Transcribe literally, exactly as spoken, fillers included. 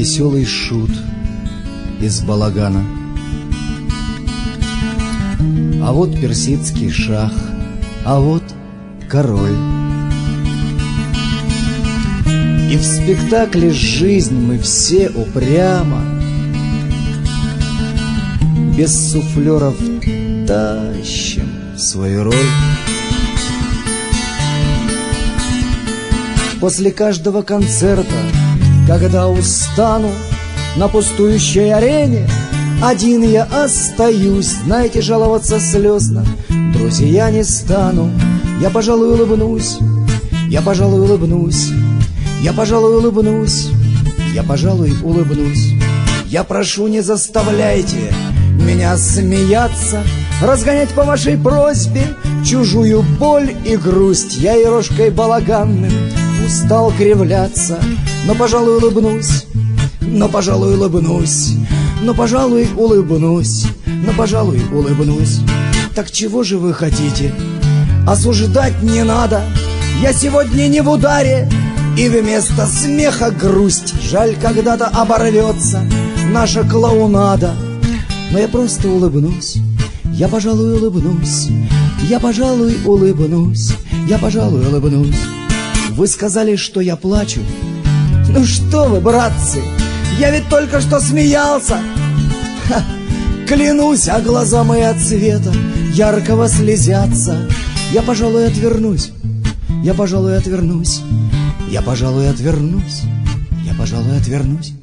веселый шут из балагана. А вот персидский шах, а вот король. И в спектакле «Жизнь» мы все упрямо без суфлеров тащим свою роль. После каждого концерта, когда устану на пустующей арене, один я остаюсь, знаете, жаловаться слезно, друзья, не стану. Я, пожалуй, улыбнусь, я, пожалуй, улыбнусь, я, пожалуй, улыбнусь, я, пожалуй, улыбнусь. Я прошу, не заставляйте меня смеяться, разгонять по вашей просьбе чужую боль и грусть. Я ерошкой балаганным устал кривляться, но, пожалуй, улыбнусь, но, пожалуй, улыбнусь, но, пожалуй, улыбнусь, но, пожалуй, улыбнусь. Так чего же вы хотите? Осуждать не надо. Я сегодня не в ударе, и вместо смеха грусть. Жаль, когда-то оборвется наша клоунада. Но я просто улыбнусь, я, пожалуй, улыбнусь, я, пожалуй, улыбнусь, я, пожалуй, улыбнусь. Вы сказали, что я плачу. Ну что вы, братцы, я ведь только что смеялся. Ха, клянусь, а глаза мои от цвета яркого слезятся. Я, пожалуй, отвернусь, я, пожалуй, отвернусь, я, пожалуй, отвернусь, я, пожалуй, отвернусь.